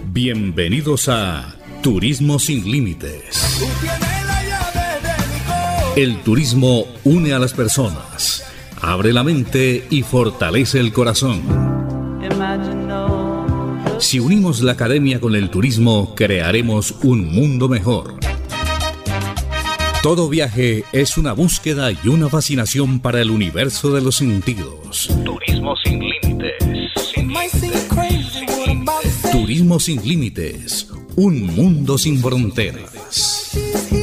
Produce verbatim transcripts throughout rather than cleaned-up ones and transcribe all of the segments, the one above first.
Bienvenidos a Turismo sin Límites. El turismo une a las personas, abre la mente y fortalece el corazón. Si unimos la academia con el turismo, crearemos un mundo mejor. Todo viaje es una búsqueda y una fascinación para el universo de los sentidos. Turismo sin límites. Sin límites. Turismo sin límites. Un mundo sin fronteras.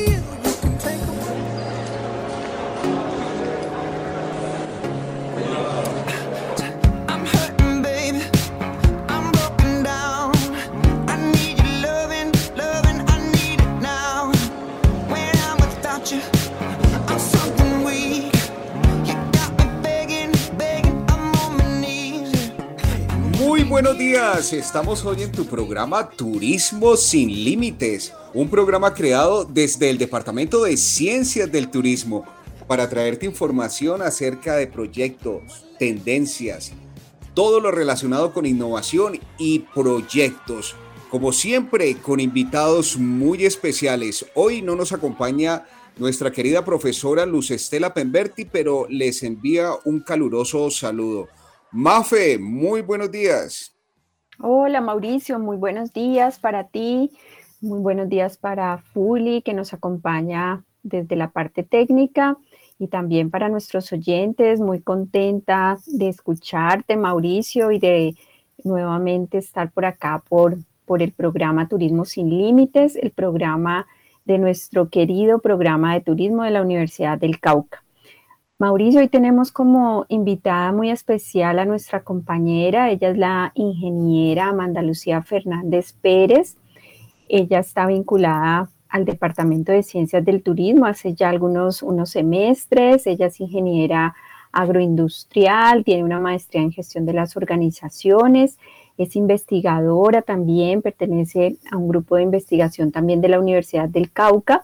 Buenos días, estamos hoy en tu programa Turismo sin Límites, un programa creado desde el Departamento de Ciencias del Turismo para traerte información acerca de proyectos, tendencias, todo lo relacionado con innovación y proyectos. Como siempre, con invitados muy especiales. Hoy no nos acompaña nuestra querida profesora Luz Estela Pemberti, pero les envía un caluroso saludo. Mafe, muy buenos días. Hola Mauricio, muy buenos días para ti, muy buenos días para Fuli, que nos acompaña desde la parte técnica, y también para nuestros oyentes. Muy contenta de escucharte, Mauricio, y de nuevamente estar por acá por, por el programa Turismo sin Límites, el programa de nuestro querido programa de turismo de la Universidad del Cauca. Mauricio, hoy tenemos como invitada muy especial a nuestra compañera. Ella es la ingeniera Amanda Lucía Fernández Pérez. Ella está vinculada al Departamento de Ciencias del Turismo hace ya algunos unos semestres. Ella es ingeniera agroindustrial, tiene una maestría en gestión de las organizaciones, es investigadora también, pertenece a un grupo de investigación también de la Universidad del Cauca.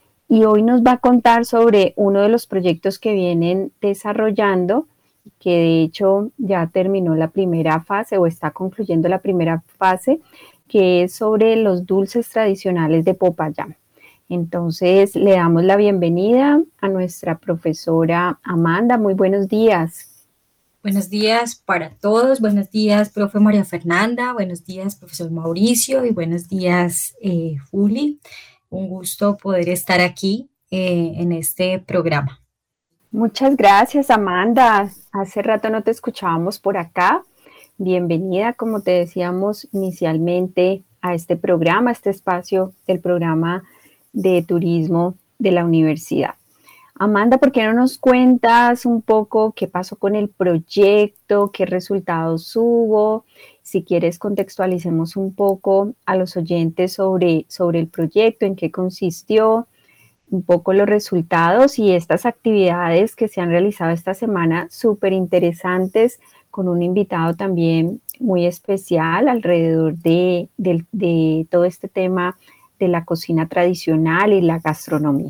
Y hoy nos va a contar sobre uno de los proyectos que vienen desarrollando, que de hecho ya terminó la primera fase o está concluyendo la primera fase, que es sobre los dulces tradicionales de Popayán. Entonces le damos la bienvenida a nuestra profesora Amanda. Muy buenos días. Buenos días para todos. Buenos días, profe María Fernanda. Buenos días, profesor Mauricio. Y buenos días, eh, Juli. Un gusto poder estar aquí eh, en este programa. Muchas gracias, Amanda. Hace rato no te escuchábamos por acá. Bienvenida, como te decíamos inicialmente, a este programa, a este espacio del programa de turismo de la universidad. Amanda, ¿por qué no nos cuentas un poco qué pasó con el proyecto, qué resultados hubo? Si quieres, contextualicemos un poco a los oyentes sobre, sobre el proyecto, en qué consistió, un poco los resultados y estas actividades que se han realizado esta semana, súper interesantes, con un invitado también muy especial alrededor de, de, de todo este tema de la cocina tradicional y la gastronomía.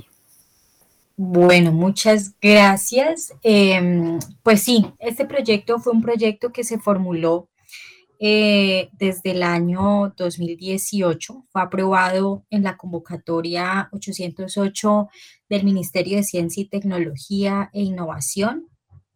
Bueno, muchas gracias. Eh, pues sí, este proyecto fue un proyecto que se formuló eh, desde el año dos mil dieciocho. Fue aprobado en la convocatoria ochocientos ocho del Ministerio de Ciencia y Tecnología e Innovación.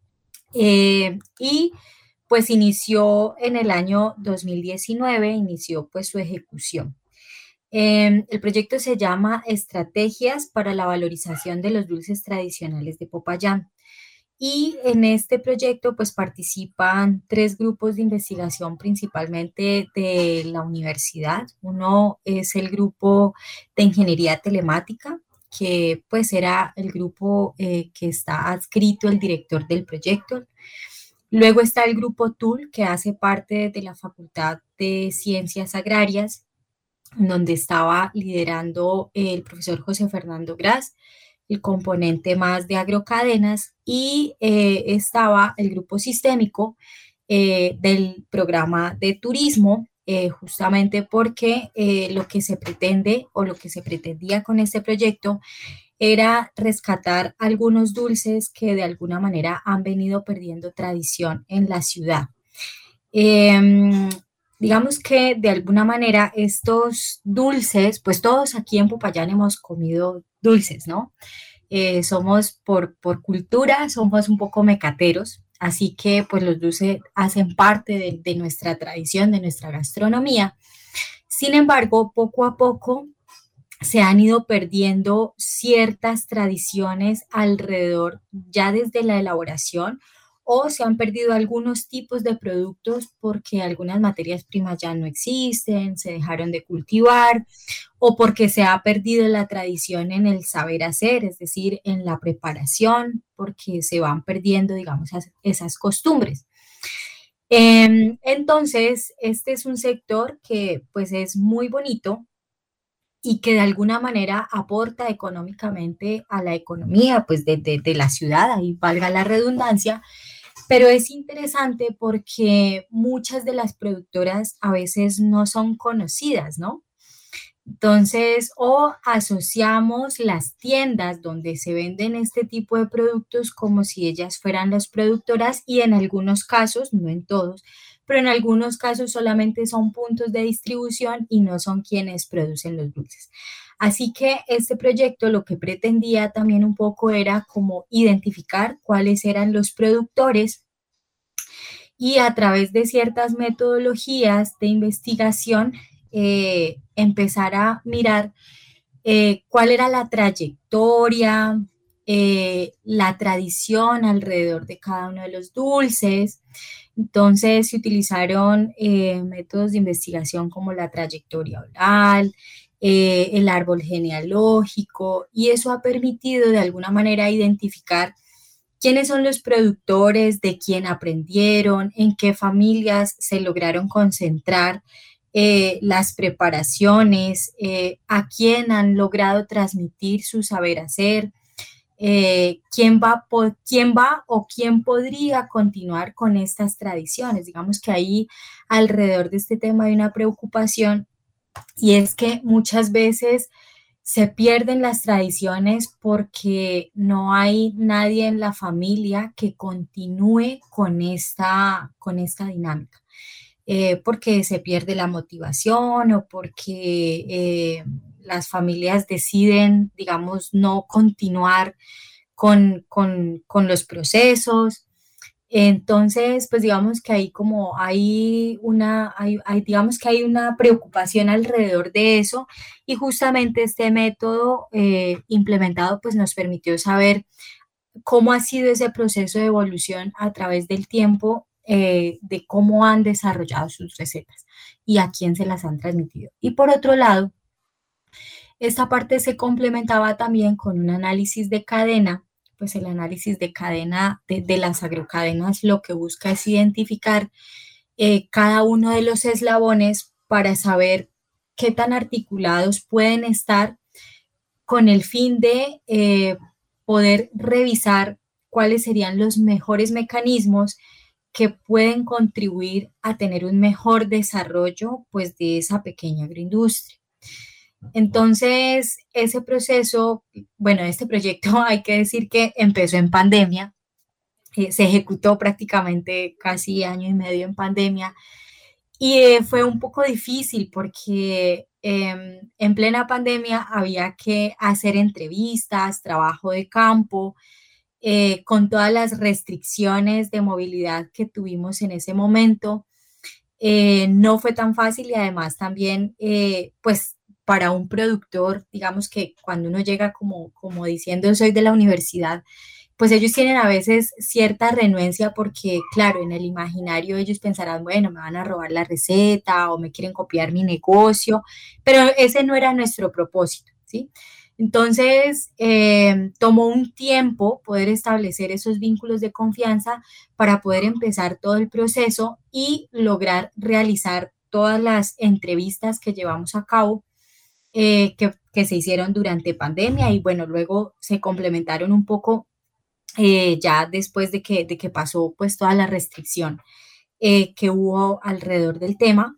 Eh, y pues inició en el año dos mil diecinueve, inició pues su ejecución. Eh, el proyecto se llama Estrategias para la valorización de los dulces tradicionales de Popayán. Y en este proyecto pues participan tres grupos de investigación principalmente de la universidad. Uno es el grupo de Ingeniería Telemática, que pues era el grupo eh, que está adscrito el director del proyecto. Luego está el grupo T U L, que hace parte de la Facultad de Ciencias Agrarias, donde estaba liderando el profesor José Fernando Gras, el componente más de agrocadenas, y eh, estaba el grupo sistémico eh, del programa de turismo, eh, justamente porque eh, lo que se pretende o lo que se pretendía con este proyecto era rescatar algunos dulces que de alguna manera han venido perdiendo tradición en la ciudad. Eh, digamos que de alguna manera estos dulces, pues todos aquí en Popayán hemos comido dulces, ¿no? Eh, somos por, por cultura, somos un poco mecateros, así que pues los dulces hacen parte de, de nuestra tradición, de nuestra gastronomía. Sin embargo, poco a poco se han ido perdiendo ciertas tradiciones alrededor, ya desde la elaboración, o se han perdido algunos tipos de productos porque algunas materias primas ya no existen, se dejaron de cultivar, o porque se ha perdido la tradición en el saber hacer, es decir, en la preparación, porque se van perdiendo, digamos, esas costumbres. Eh, entonces, este es un sector que pues es muy bonito y que de alguna manera aporta económicamente a la economía pues de, de, de la ciudad, ahí valga la redundancia, pero es interesante porque muchas de las productoras a veces no son conocidas, ¿no? Entonces, o asociamos las tiendas donde se venden este tipo de productos como si ellas fueran las productoras y en algunos casos, no en todos, pero en algunos casos solamente son puntos de distribución y no son quienes producen los dulces. Así que este proyecto lo que pretendía también un poco era como identificar cuáles eran los productores y a través de ciertas metodologías de investigación eh, empezar a mirar eh, cuál era la trayectoria, eh, la tradición alrededor de cada uno de los dulces. Entonces se utilizaron eh, métodos de investigación como la trayectoria oral, eh, el árbol genealógico, y eso ha permitido de alguna manera identificar quiénes son los productores, de quién aprendieron, en qué familias se lograron concentrar eh, las preparaciones, eh, a quién han logrado transmitir su saber hacer, eh, quién va, po- quién va o quién podría continuar con estas tradiciones. Digamos que ahí alrededor de este tema hay una preocupación y es que muchas veces se pierden las tradiciones porque no hay nadie en la familia que continúe con esta, con esta dinámica. Eh, porque se pierde la motivación o porque eh, las familias deciden, digamos, no continuar con, con, con los procesos. Entonces, pues digamos que hay como hay una, hay, hay, digamos que hay una preocupación alrededor de eso y justamente este método eh, implementado pues nos permitió saber cómo ha sido ese proceso de evolución a través del tiempo, eh, de cómo han desarrollado sus recetas y a quién se las han transmitido. Y por otro lado, esta parte se complementaba también con un análisis de cadena. Pues el análisis de cadena de, de las agrocadenas lo que busca es identificar eh, cada uno de los eslabones para saber qué tan articulados pueden estar con el fin de eh, poder revisar cuáles serían los mejores mecanismos que pueden contribuir a tener un mejor desarrollo pues, de esa pequeña agroindustria. Entonces, ese proceso, bueno, este proyecto hay que decir que empezó en pandemia, eh, se ejecutó prácticamente casi año y medio en pandemia y eh, fue un poco difícil porque eh, en plena pandemia había que hacer entrevistas, trabajo de campo, eh, con todas las restricciones de movilidad que tuvimos en ese momento. Eh, no fue tan fácil y además también, eh, pues, para un productor, digamos que cuando uno llega como, como diciendo soy de la universidad, pues ellos tienen a veces cierta renuencia porque, claro, en el imaginario ellos pensarán, bueno, me van a robar la receta o me quieren copiar mi negocio, pero ese no era nuestro propósito, ¿sí? Entonces, eh, tomó un tiempo poder establecer esos vínculos de confianza para poder empezar todo el proceso y lograr realizar todas las entrevistas que llevamos a cabo eh, que, que se hicieron durante pandemia y bueno, luego se complementaron un poco eh, ya después de que, de que pasó pues toda la restricción eh, que hubo alrededor del tema.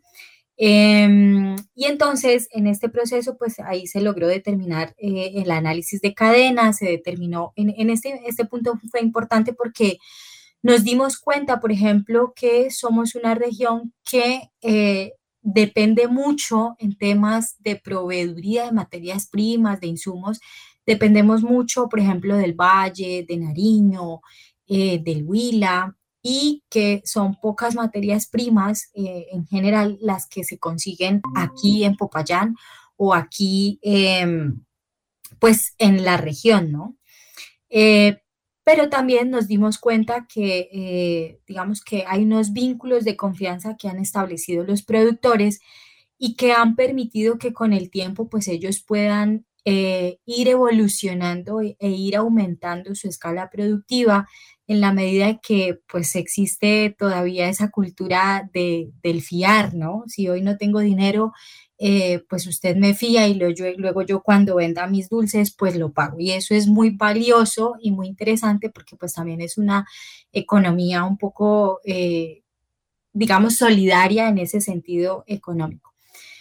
Eh, y entonces en este proceso pues ahí se logró determinar eh, el análisis de cadena, se determinó, en, en este, este punto fue importante porque nos dimos cuenta, por ejemplo, que somos una región que eh, depende mucho en temas de proveeduría de materias primas, de insumos. Dependemos mucho, por ejemplo, del Valle, de Nariño, eh, del Huila, y que son pocas materias primas eh, en general las que se consiguen aquí en Popayán o aquí, eh, pues, en la región, ¿no? Eh, pero también nos dimos cuenta que, eh, digamos que hay unos vínculos de confianza que han establecido los productores y que han permitido que con el tiempo, pues ellos puedan eh, ir evolucionando e, e ir aumentando su escala productiva en la medida que pues existe todavía esa cultura de, del fiar, ¿no? Si hoy no tengo dinero, eh, pues usted me fía y luego yo, luego yo cuando venda mis dulces, pues lo pago. Y eso es muy valioso y muy interesante porque pues también es una economía un poco, eh, digamos, solidaria en ese sentido económico.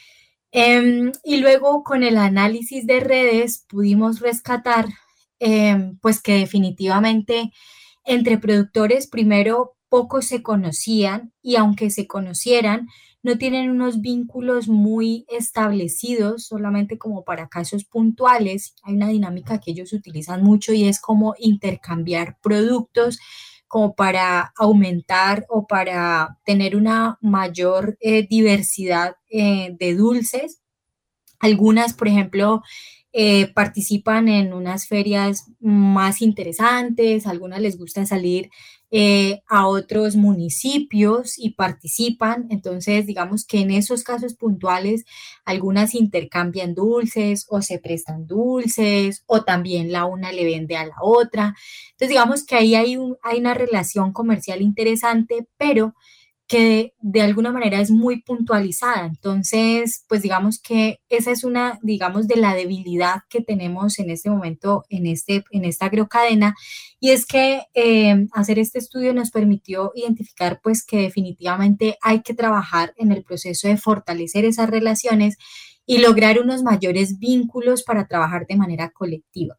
Eh, y luego con el análisis de redes pudimos rescatar eh, pues que definitivamente entre productores primero pocos se conocían y aunque se conocieran no tienen unos vínculos muy establecidos solamente como para casos puntuales. Hay una dinámica que ellos utilizan mucho y es como intercambiar productos como para aumentar o para tener una mayor eh, diversidad eh, de dulces. Algunas, por ejemplo, eh, participan en unas ferias más interesantes, a algunas les gusta salir eh, a otros municipios y participan. Entonces, digamos que en esos casos puntuales, algunas intercambian dulces o se prestan dulces o también la una le vende a la otra. Entonces, digamos que ahí hay, un, hay una relación comercial interesante, pero que de alguna manera es muy puntualizada. Entonces, pues digamos que esa es una, digamos, de la debilidad que tenemos en este momento en, este, en esta agrocadena, y es que eh, hacer este estudio nos permitió identificar pues que definitivamente hay que trabajar en el proceso de fortalecer esas relaciones y lograr unos mayores vínculos para trabajar de manera colectiva.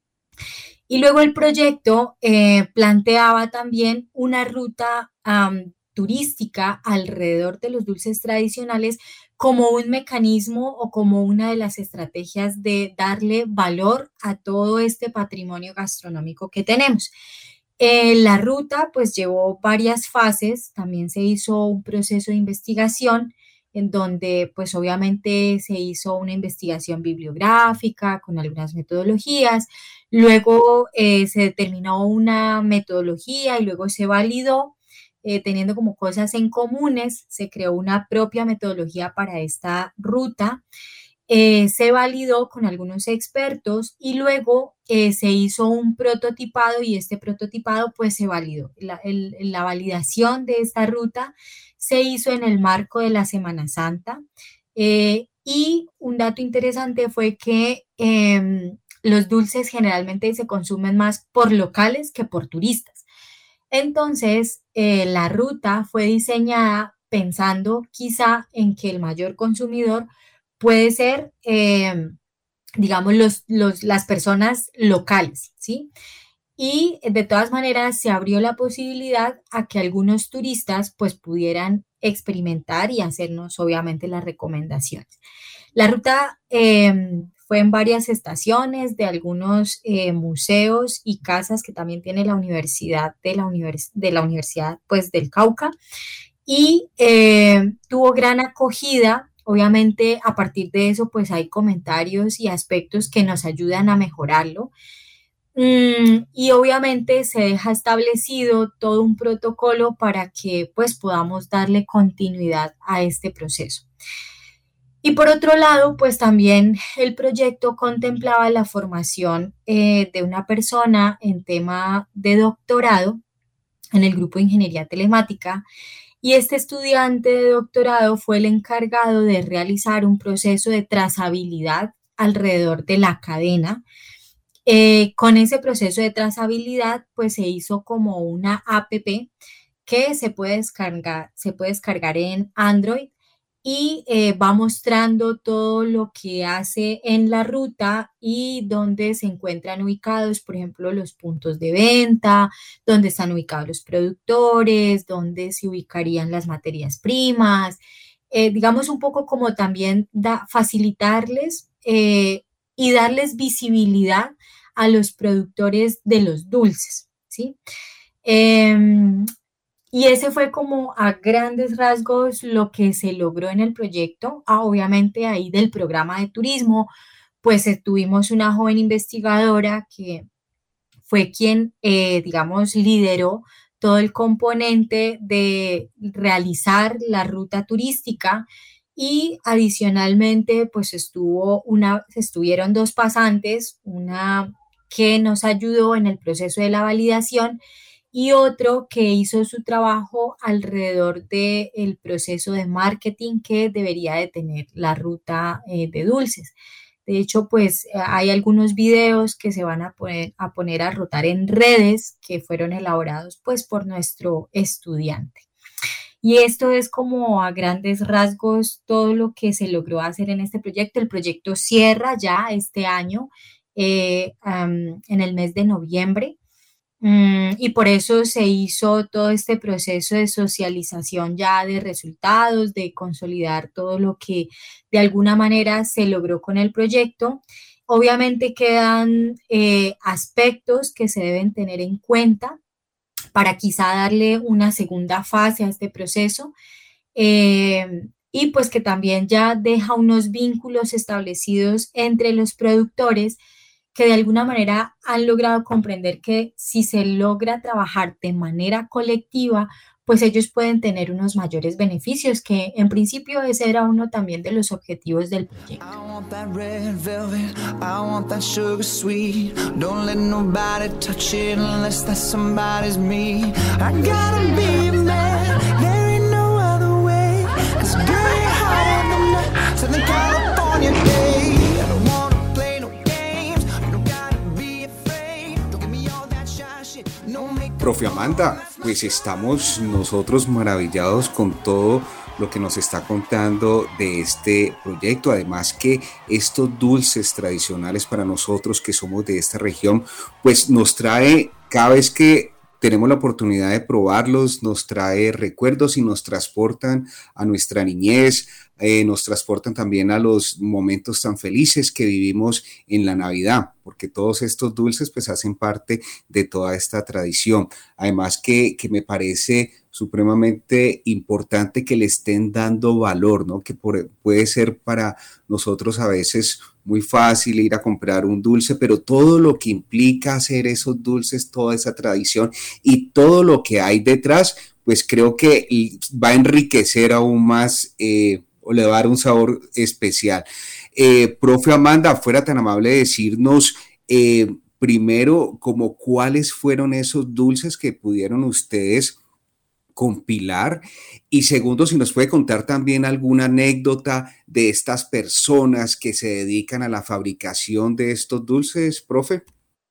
Y luego el proyecto eh, planteaba también una ruta um, turística alrededor de los dulces tradicionales como un mecanismo o como una de las estrategias de darle valor a todo este patrimonio gastronómico que tenemos. Eh, la ruta pues llevó varias fases, también se hizo un proceso de investigación en donde pues obviamente se hizo una investigación bibliográfica con algunas metodologías, luego eh, se determinó una metodología y luego se validó. Eh, teniendo como cosas en comunes, se creó una propia metodología para esta ruta, eh, se validó con algunos expertos y luego eh, se hizo un prototipado y este prototipado pues se validó. La, el, la validación de esta ruta se hizo en el marco de la Semana Santa eh, y un dato interesante fue que eh, los dulces generalmente se consumen más por locales que por turistas. Entonces, eh, la ruta fue diseñada pensando quizá en que el mayor consumidor puede ser, eh, digamos, los, los, las personas locales, ¿sí? Y de todas maneras se abrió la posibilidad a que algunos turistas pues pudieran experimentar y hacernos obviamente las recomendaciones. La ruta eh, fue en varias estaciones de algunos eh, museos y casas que también tiene la Universidad de la, univers de la Universidad pues, del Cauca y eh, tuvo gran acogida. Obviamente a partir de eso pues hay comentarios y aspectos que nos ayudan a mejorarlo. Mm, y obviamente se deja establecido todo un protocolo para que pues podamos darle continuidad a este proceso. Y por otro lado, pues también el proyecto contemplaba la formación eh, de una persona en tema de doctorado en el grupo de Ingeniería Telemática, y este estudiante de doctorado fue el encargado de realizar un proceso de trazabilidad alrededor de la cadena. Eh, con ese proceso de trazabilidad, pues se hizo como una app que se puede descargar, se puede descargar en Android y eh, va mostrando todo lo que hace en la ruta y dónde se encuentran ubicados, por ejemplo, los puntos de venta, dónde están ubicados los productores, dónde se ubicarían las materias primas, eh, digamos un poco como también da, facilitarles eh, y darles visibilidad a los productores de los dulces, ¿sí? Eh, y ese fue como a grandes rasgos lo que se logró en el proyecto. Ah, obviamente ahí del programa de turismo, pues eh, tuvimos una joven investigadora que fue quien, eh, digamos, lideró todo el componente de realizar la ruta turística y adicionalmente, pues estuvo una, estuvieron dos pasantes, una que nos ayudó en el proceso de la validación y otro que hizo su trabajo alrededor del proceso de marketing que debería de tener la ruta eh, de dulces. De hecho, pues hay algunos videos que se van a poner, a poner a rotar en redes que fueron elaborados pues por nuestro estudiante. Y esto es como a grandes rasgos todo lo que se logró hacer en este proyecto. El proyecto cierra ya este año eh, um, en el mes de noviembre. Mm, y por eso se hizo todo este proceso de socialización ya de resultados, de consolidar todo lo que de alguna manera se logró con el proyecto. Obviamente quedan eh, aspectos que se deben tener en cuenta para quizá darle una segunda fase a este proceso. Eh, y pues que también ya deja unos vínculos establecidos entre los productores que de alguna manera han logrado comprender que si se logra trabajar de manera colectiva, pues ellos pueden tener unos mayores beneficios, que en principio ese era uno también de los objetivos del proyecto. Profe Amanda, pues estamos nosotros maravillados con todo lo que nos está contando de este proyecto. Además que estos dulces tradicionales para nosotros que somos de esta región, pues nos trae cada vez que tenemos la oportunidad de probarlos, nos trae recuerdos y nos transportan a nuestra niñez, eh, nos transportan también a los momentos tan felices que vivimos en la Navidad, porque todos estos dulces pues hacen parte de toda esta tradición. Además que, que me parece supremamente importante que le estén dando valor, ¿no? Que por, puede ser para nosotros a veces muy fácil ir a comprar un dulce, pero todo lo que implica hacer esos dulces, toda esa tradición y todo lo que hay detrás, pues creo que va a enriquecer aún más eh, o le va a dar un sabor especial. Eh, profe Amanda, fuera tan amable de decirnos eh, primero como cuáles fueron esos dulces que pudieron ustedes compilar, y segundo, si nos puede contar también alguna anécdota de estas personas que se dedican a la fabricación de estos dulces, profe.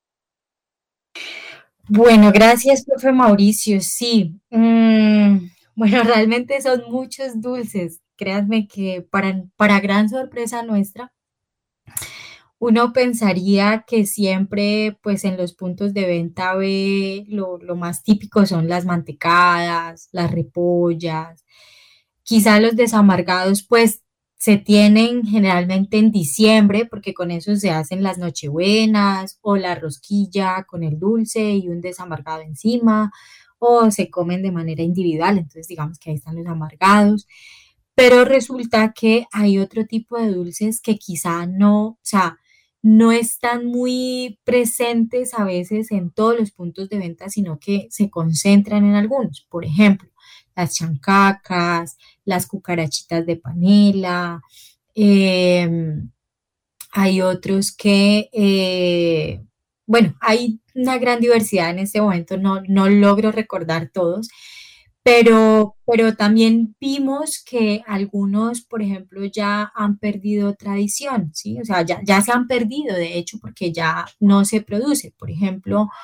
Bueno, gracias, profe Mauricio. Sí, mm, bueno, realmente son muchos dulces. Créanme que para, para gran sorpresa nuestra, uno pensaría que siempre, pues en los puntos de venta ve lo, lo más típico son las mantecadas, las repollas, quizá los desamargados, pues se tienen generalmente en diciembre, porque con eso se hacen las nochebuenas o la rosquilla con el dulce y un desamargado encima, o se comen de manera individual, entonces digamos que ahí están los amargados. Pero resulta que hay otro tipo de dulces que quizá no, o sea, no están muy presentes a veces en todos los puntos de venta, sino que se concentran en algunos. Por ejemplo, las chancacas, las cucarachitas de panela. Eh, hay otros que, eh, bueno, hay una gran diversidad en este momento, no, no logro recordar todos. Pero, pero también vimos que algunos, por ejemplo, ya han perdido tradición, ¿sí? O sea, ya, ya se han perdido, de hecho, porque ya no se produce. Por ejemplo,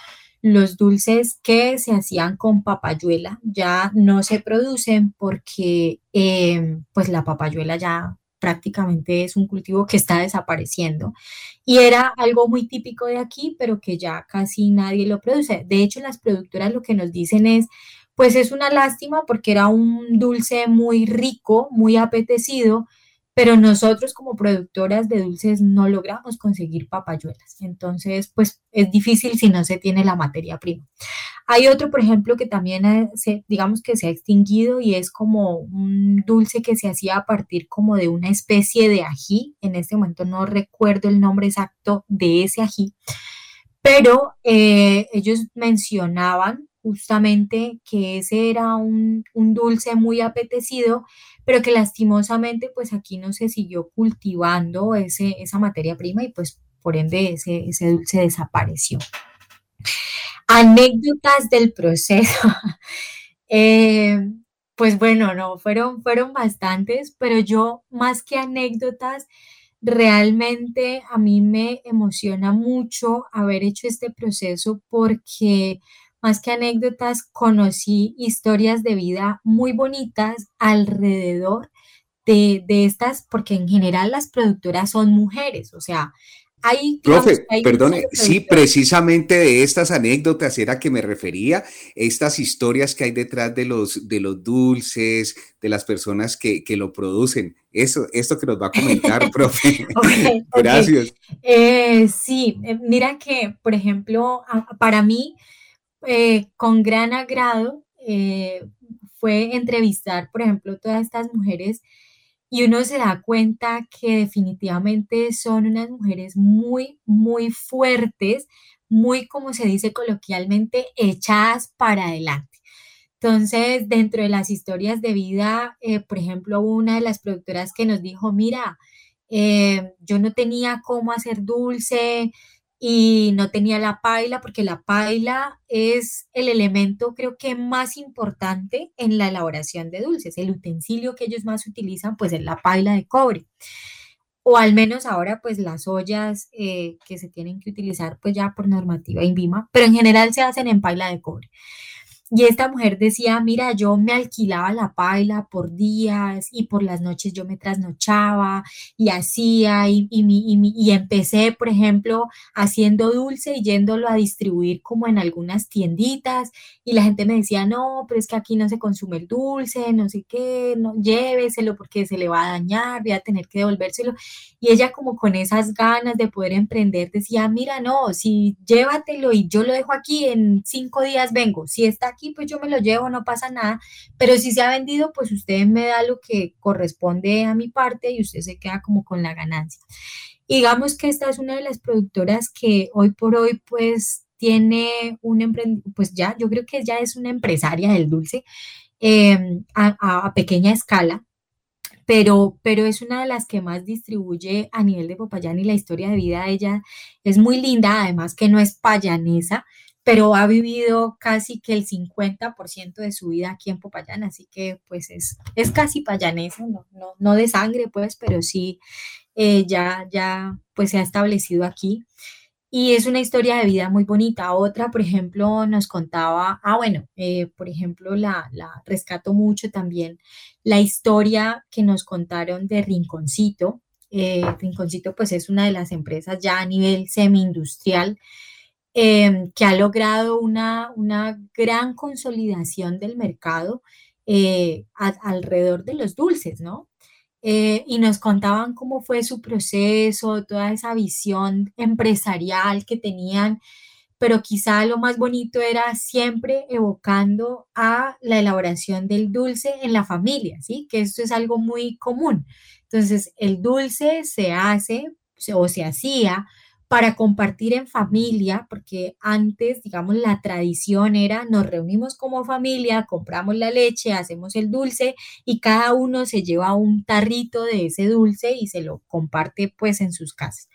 los dulces que se hacían con papayuela ya no se producen porque eh, pues la papayuela ya prácticamente es un cultivo que está desapareciendo y era algo muy típico de aquí, pero que ya casi nadie lo produce. De hecho, las productoras lo que nos dicen es, pues es una lástima porque era un dulce muy rico, muy apetecido, pero nosotros como productoras de dulces no logramos conseguir papayuelas. Entonces, pues es difícil si no se tiene la materia prima. Hay otro, por ejemplo, que también ha- se, digamos que se ha extinguido y es como un dulce que se hacía a partir como de una especie de ají. En este momento no recuerdo el nombre exacto de ese ají, pero eh, ellos mencionaban justamente que ese era un, un dulce muy apetecido, pero que lastimosamente pues aquí no se siguió cultivando ese, esa materia prima y pues por ende ese, ese dulce desapareció. Anécdotas del proceso. Eh, pues bueno, no, fueron, fueron bastantes, pero yo más que anécdotas, realmente a mí me emociona mucho haber hecho este proceso porque más que anécdotas conocí historias de vida muy bonitas alrededor de, de estas, porque en general las productoras son mujeres, o sea, hay, digamos, Profe, hay un grupo perdone, de sí, productoras. precisamente de estas anécdotas era que me refería, estas historias que hay detrás de los, de los dulces, de las personas que, que lo producen. Eso, esto que nos va a comentar, profe. Ok, ok. Gracias. Eh, sí, eh, mira que, por ejemplo, a- para mí, eh, con gran agrado, eh, fue entrevistar, por ejemplo, todas estas mujeres y uno se da cuenta que definitivamente son unas mujeres muy, muy fuertes, muy, como se dice coloquialmente, echadas para adelante. Entonces, dentro de las historias de vida, eh, por ejemplo, hubo una de las productoras que nos dijo, mira, eh, yo no tenía cómo hacer dulce y no tenía la paila, porque la paila es el elemento creo que más importante en la elaboración de dulces. El utensilio que ellos más utilizan, pues es la paila de cobre. O al menos ahora, pues las ollas eh, que se tienen que utilizar, pues ya por normativa INVIMA, pero en general se hacen en paila de cobre. Y esta mujer decía, mira, yo me alquilaba la paila por días y por las noches yo me trasnochaba y hacía y, y, mi- y mi- y empecé, por ejemplo, haciendo dulce y yéndolo a distribuir como en algunas tienditas y la gente me decía, no, pero es que aquí no se consume el dulce, no sé qué, no, lléveselo porque se le va a dañar, voy a tener que devolvérselo. Y ella como con esas ganas de poder emprender decía, mira, no, si llévatelo y yo lo dejo aquí, en cinco días vengo. Si está aquí, pues yo me lo llevo, no pasa nada. Pero si se ha vendido, pues usted me da lo que corresponde a mi parte y usted se queda como con la ganancia. Y digamos que esta es una de las productoras que hoy por hoy, pues tiene un emprendimiento, pues ya, yo creo que ya es una empresaria del dulce eh, a, a a pequeña escala pero, pero es una de las que más distribuye a nivel de Popayán y la historia de vida de ella es muy linda, además que no es payanesa, pero ha vivido casi que el cincuenta por ciento de su vida aquí en Popayán, así que pues es, es casi payanesa, no, no, no de sangre pues, pero sí eh, ya, ya pues se ha establecido aquí. Y es una historia de vida muy bonita. Otra, por ejemplo, nos contaba, ah, bueno, eh, por ejemplo, la, la rescato mucho también la historia que nos contaron de Rinconcito. Eh, Rinconcito, pues es una de las empresas ya a nivel semi-industrial eh, que ha logrado una, una gran consolidación del mercado eh, a- alrededor de los dulces, ¿no? Eh, y nos contaban cómo fue su proceso, toda esa visión empresarial que tenían, pero quizá lo más bonito era siempre evocando a la elaboración del dulce en la familia, ¿sí? Que esto es algo muy común. Entonces, el dulce se hace se- o se hacía para compartir en familia, porque antes, digamos, la tradición era nos reunimos como familia, compramos la leche, hacemos el dulce y cada uno se lleva un tarrito de ese dulce y se lo comparte pues en sus casas.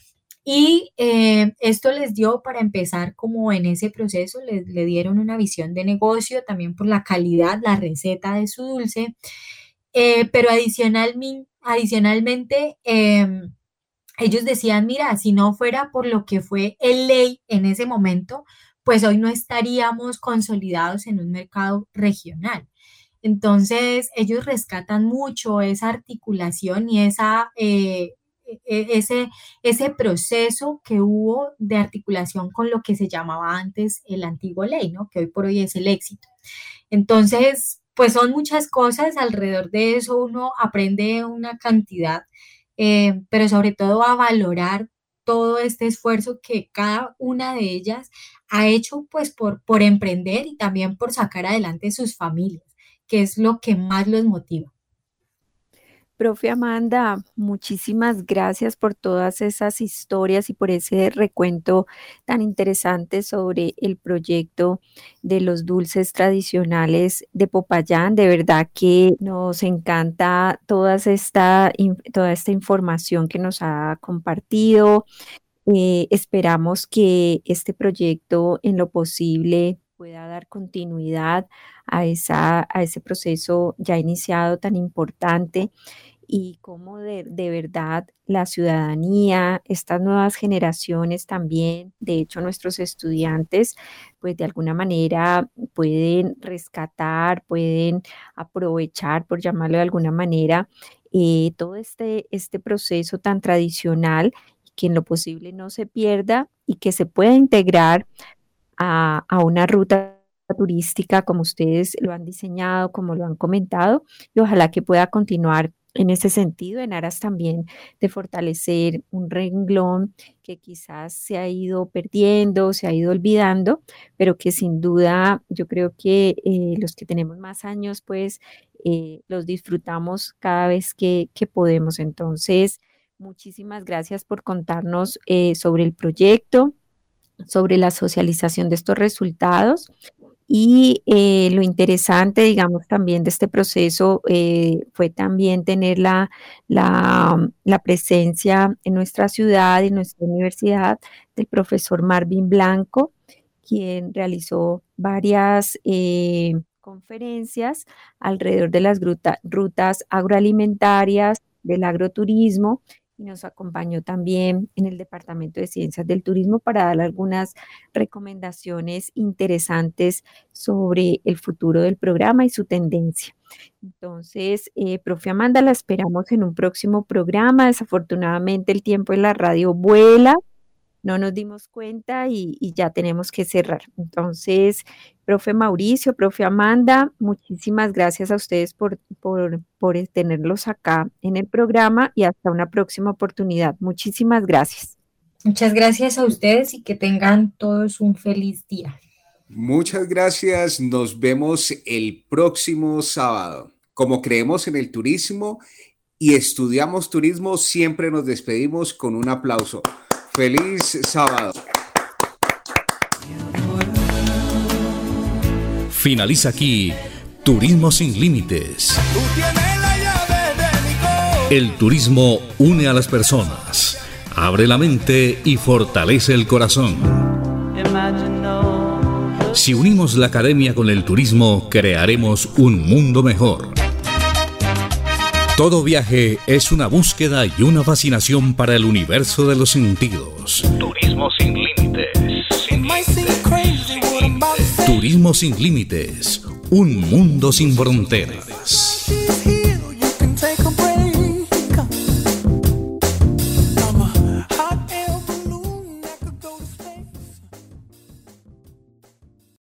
Y eh, esto les dio para empezar como en ese proceso, les, le dieron una visión de negocio también por la calidad, la receta de su dulce, eh, pero adicionalmente, adicionalmente em, ellos decían, mira, si no fuera por lo que fue el ley en ese momento, pues hoy no estaríamos consolidados en un mercado regional. Entonces, ellos rescatan mucho esa articulación y esa, eh, ese, ese proceso que hubo de articulación con lo que se llamaba antes el antiguo ley, ¿no? Que hoy por hoy es el éxito. Entonces, pues son muchas cosas, alrededor de eso uno aprende una cantidad, eh, pero sobre todo a valorar todo este esfuerzo que cada una de ellas ha hecho pues por, por emprender y también por sacar adelante sus familias, que es lo que más los motiva. Profe Amanda, muchísimas gracias por todas esas historias y por ese recuento tan interesante sobre el proyecto de los dulces tradicionales de Popayán. De verdad que nos encanta toda esta, toda esta información que nos ha compartido. Eh, esperamos que este proyecto en lo posible pueda dar continuidad a, esa, a ese proceso ya iniciado tan importante, y cómo de, de verdad la ciudadanía, estas nuevas generaciones también, de hecho nuestros estudiantes, pues de alguna manera pueden rescatar, pueden aprovechar, por llamarlo de alguna manera, eh, todo este, este proceso tan tradicional, que en lo posible no se pierda y que se pueda integrar a, a una ruta turística como ustedes lo han diseñado, como lo han comentado, y ojalá que pueda continuar en ese sentido, en aras también de fortalecer un renglón que quizás se ha ido perdiendo, se ha ido olvidando, pero que sin duda yo creo que eh, los que tenemos más años, pues eh, los disfrutamos cada vez que, que podemos. Entonces, muchísimas gracias por contarnos eh, sobre el proyecto, sobre la socialización de estos resultados. Y eh, lo interesante, digamos, también de este proceso eh, fue también tener la, la, la presencia en nuestra ciudad y en nuestra universidad del profesor Marvin Blanco, quien realizó varias eh, conferencias alrededor de las gruta, rutas agroalimentarias, del agroturismo, y nos acompañó también en el Departamento de Ciencias del Turismo para dar algunas recomendaciones interesantes sobre el futuro del programa y su tendencia. Entonces, eh, profe Amanda, la esperamos en un próximo programa. Desafortunadamente el tiempo en la radio vuela, no nos dimos cuenta y, y ya tenemos que cerrar. Entonces, profe Mauricio, profe Amanda, muchísimas gracias a ustedes por, por, por tenerlos acá en el programa y hasta una próxima oportunidad. Muchísimas gracias. Muchas gracias a ustedes y que tengan todos un feliz día. Muchas gracias. Nos vemos el próximo sábado. Como creemos en el turismo y estudiamos turismo, siempre nos despedimos con un aplauso. ¡Feliz sábado! Finaliza aquí Turismo sin Límites. El turismo une a las personas, abre la mente y fortalece el corazón. Si unimos la academia con el turismo, crearemos un mundo mejor. Todo viaje es una búsqueda y una fascinación para el universo de los sentidos. Turismo sin límites. Sin límites. Turismo sin límites. Un mundo sin fronteras.